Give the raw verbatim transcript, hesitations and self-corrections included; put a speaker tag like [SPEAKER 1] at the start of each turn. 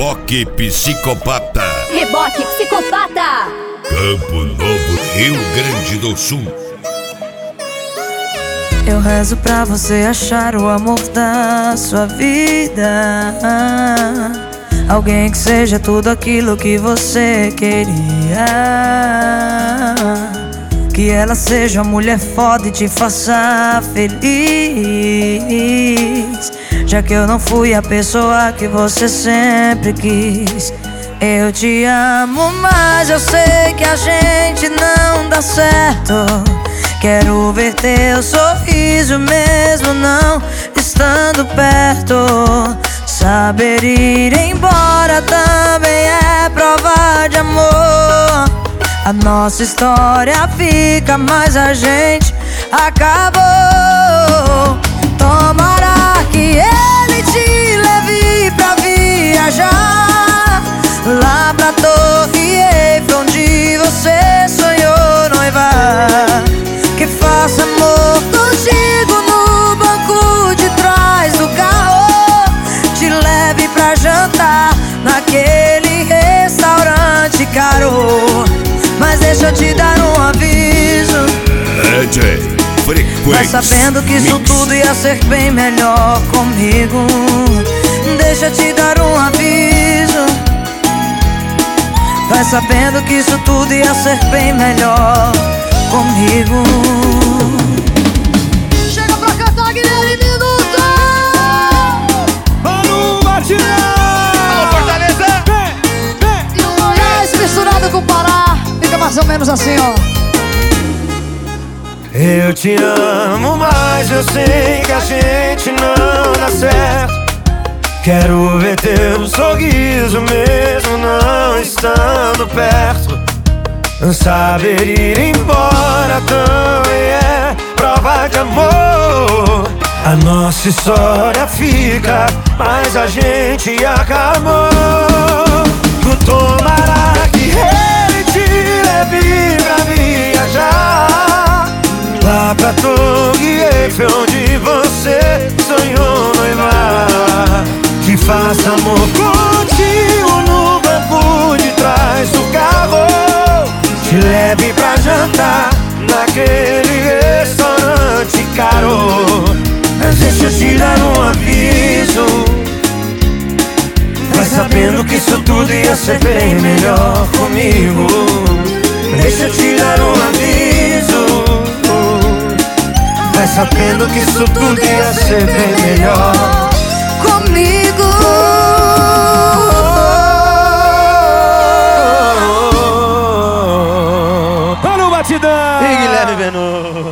[SPEAKER 1] Reboque Psicopata.
[SPEAKER 2] Reboque Psicopata.
[SPEAKER 1] Campo Novo, Rio Grande do Sul.
[SPEAKER 3] Eu rezo pra você achar o amor da sua vida, alguém que seja tudo aquilo que você queria, que ela seja uma mulher foda e te faça feliz, já que eu não fui a pessoa que você sempre quis. Eu te amo, mas eu sei que a gente não dá certo. Quero ver teu sorriso mesmo não estando perto. Saber ir embora também é prova de amor. A nossa história fica, mas a gente acabou. Tomara que ele te leve pra viajar lá pra Torre Eiffel, onde você sonhou noivar. Que faça amor contigo no banco de trás do carro, te leve pra jantar naquele restaurante caro. Mas deixa eu te dar um aviso,
[SPEAKER 1] D J Frequência.
[SPEAKER 3] vai sabendo que isso tudo ia ser bem melhor comigo. Deixa eu te dar um aviso, vai sabendo que isso tudo ia ser bem melhor comigo.
[SPEAKER 4] Chega pra cantar, Guilherme Minuto!
[SPEAKER 5] Mano, batidão!
[SPEAKER 4] Alô, Fortaleza!
[SPEAKER 5] Vem, vem!
[SPEAKER 4] E o Goiás misturado com o Pará fica mais ou menos assim, ó.
[SPEAKER 5] Eu te amo, mas eu sei que a gente não dá certo. Quero ver teu sorriso mesmo não estando perto. Saber ir embora também é prova de amor. A nossa história fica, mas a gente acabou. Tomara que ele te leve pra viajar lá pra Torre Eiffel, onde você sonhou noivar. Que faça amor contigo no banco de trás do carro, te leve pra jantar naquele restaurante caro. Mas deixa eu te dar um aviso, vai sabendo que isso tudo ia ser bem melhor comigo. Deixa eu te dar um aviso, vai sabendo que isso tudo ia ser bem melhor
[SPEAKER 3] Comigo.
[SPEAKER 5] Para o batidão!
[SPEAKER 6] E Guilherme Venom.